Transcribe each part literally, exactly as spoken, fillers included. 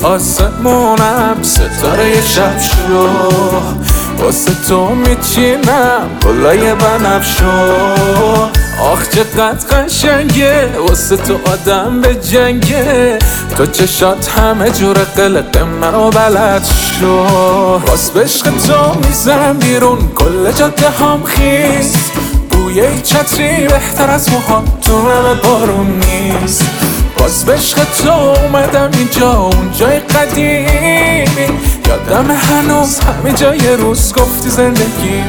آسمونم ستاره شب شو، واسه تو میچینم گلای بنفشو. آخ چقدر قشنگه واسه تو آدم به جنگه، تو چشات همه جور قلق منو بلد شو. باز به عشق تو میزنم بیرون کل جاده هم خیس، بوی چتری بهتر از موهام تو نم بارون نیست. باز به عشق تو اومدم اینجا اون جای قدیمی، یادم هنوز همه جای روز گفتی زندگی.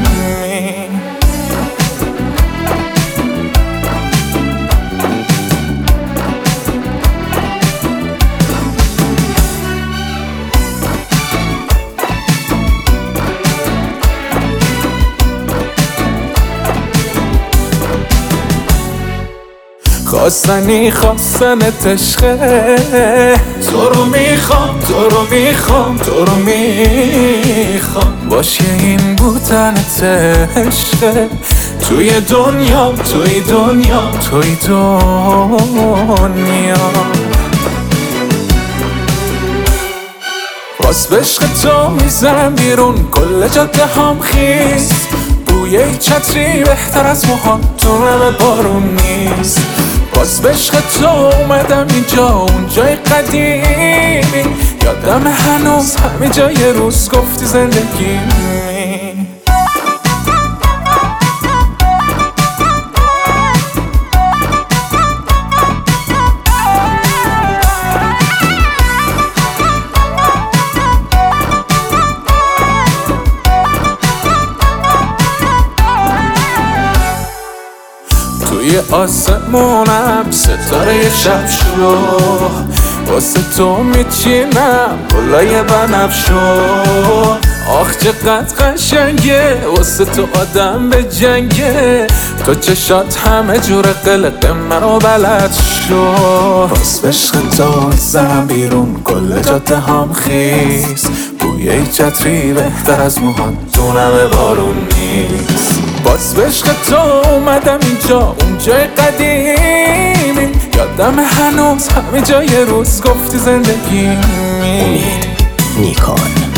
خواستنی خواستنت عشقه، تو رو میخوام تو رو میخوام تو رو میخوام. باشه این بودنت عشقه، توی دنیا توی دنیا توی دنیا. باز به عشق تو میزنم بیرون کل جاده هم خیس، بوی چتری بهتر از موهام تو نم بارون نیست. باز به عشق تو اومدم اینجا اون جای قدیمی، یادم هنوز همه جای روز گفتی زندگی. توی آسمونم ستاره شب شو، واسه تو میچینم گلای بنفشو. آخ چقدر قشنگه واسه تو آدم به جنگه، تو چشات همه جور قلق منو بلد شو. باز به عشق تو میزنم بیرون کل جاده هم خیس، بوی چتری بهتر از موهات تو نم بارون نیست. باز به عشق تو اومدم اینجا اون جای قدیمی، یادم هنوز همه جای روز گفتی زندگی. امید نیکان.